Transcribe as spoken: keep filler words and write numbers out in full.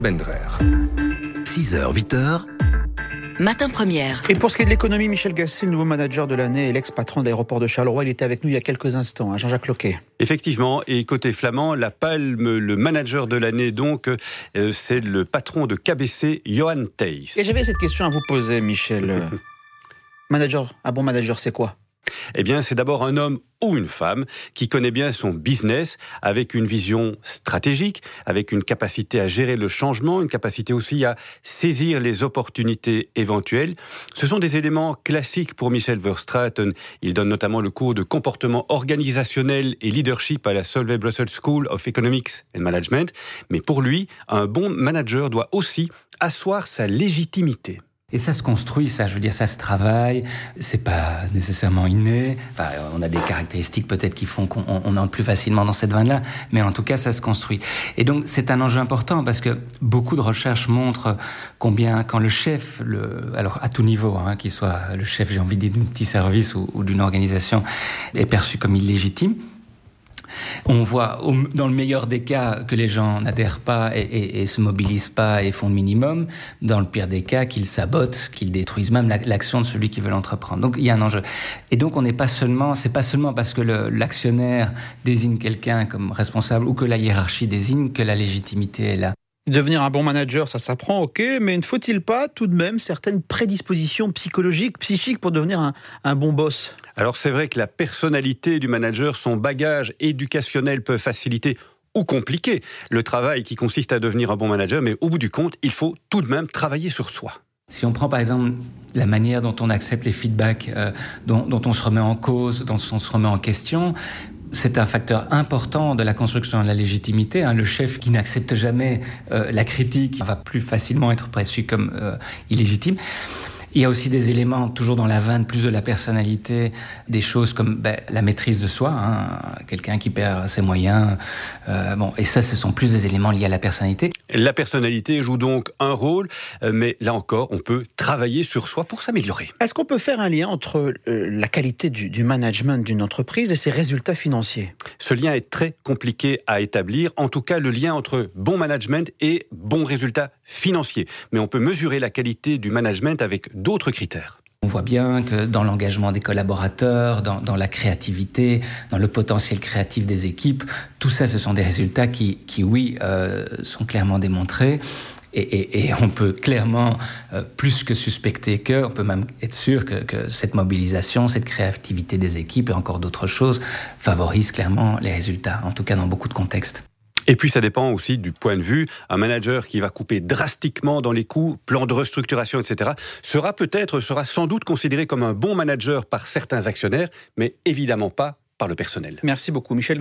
Bendrer. six heures, huit heures. Matin Première. Et pour ce qui est de l'économie, Michel Gasset, le nouveau manager de l'année et l'ex-patron de l'aéroport de Charleroi, il était avec nous il y a quelques instants, hein, Jean-Jacques Loquet. Effectivement, et côté flamand, la palme, le manager de l'année, donc, euh, c'est le patron de K B C, Johan Thijs. Et j'avais cette question à vous poser, Michel. Manager, un bon manager, c'est quoi ? Eh bien, c'est d'abord un homme ou une femme qui connaît bien son business, avec une vision stratégique, avec une capacité à gérer le changement, une capacité aussi à saisir les opportunités éventuelles. Ce sont des éléments classiques pour Michel Verstraeten. Il donne notamment le cours de comportement organisationnel et leadership à la Solvay Brussels School of Economics and Management. Mais pour lui, un bon manager doit aussi asseoir sa légitimité. Et ça se construit, ça, je veux dire, ça se travaille, c'est pas nécessairement inné, enfin, on a des caractéristiques peut-être qui font qu'on on entre plus facilement dans cette vanne-là, mais en tout cas, ça se construit. Et donc, c'est un enjeu important parce que beaucoup de recherches montrent combien, quand le chef, le, alors à tout niveau, hein, qu'il soit le chef, j'ai envie de dire, d'un petit service ou, ou d'une organisation, est perçu comme illégitime. On voit, au, dans le meilleur des cas, que les gens n'adhèrent pas et, et, et se mobilisent pas et font le minimum. Dans le pire des cas, qu'ils sabotent, qu'ils détruisent même la, l'action de celui qui veut l'entreprendre. Donc, il y a un enjeu. Et donc, on n'est pas seulement, c'est pas seulement parce que le, l'actionnaire désigne quelqu'un comme responsable ou que la hiérarchie désigne que la légitimité est là. Devenir un bon manager, ça s'apprend, ok, mais ne faut-il pas tout de même certaines prédispositions psychologiques, psychiques pour devenir un, un bon boss ? Alors c'est vrai que la personnalité du manager, son bagage éducationnel peut faciliter ou compliquer le travail qui consiste à devenir un bon manager, mais au bout du compte, il faut tout de même travailler sur soi. Si on prend par exemple la manière dont on accepte les feedbacks, euh, dont, dont on se remet en cause, dont on se remet en question, c'est un facteur important de la construction de la légitimité. Hein. Le chef qui n'accepte jamais euh, la critique va plus facilement être perçu comme euh, illégitime. Il y a aussi des éléments, toujours dans la veine, plus de la personnalité, des choses comme ben, la maîtrise de soi, hein, quelqu'un qui perd ses moyens. Euh, bon, et ça, ce sont plus des éléments liés à la personnalité. La personnalité joue donc un rôle, mais là encore, on peut travailler sur soi pour s'améliorer. Est-ce qu'on peut faire un lien entre euh, la qualité du, du management d'une entreprise et ses résultats financiers ? Ce lien est très compliqué à établir, en tout cas le lien entre bon management et bons résultats financiers. Mais on peut mesurer la qualité du management avec d'autres critères. On voit bien que dans l'engagement des collaborateurs, dans, dans la créativité, dans le potentiel créatif des équipes, tout ça, ce sont des résultats qui, qui oui, euh, sont clairement démontrés. Et, et, et on peut clairement, euh, plus que suspecter que, on peut même être sûr que, que cette mobilisation, cette créativité des équipes et encore d'autres choses favorisent clairement les résultats, en tout cas dans beaucoup de contextes. Et puis ça dépend aussi du point de vue. Un manager qui va couper drastiquement dans les coûts, plan de restructuration, et cetera, sera peut-être, sera sans doute considéré comme un bon manager par certains actionnaires, mais évidemment pas par le personnel. Merci beaucoup, Michel.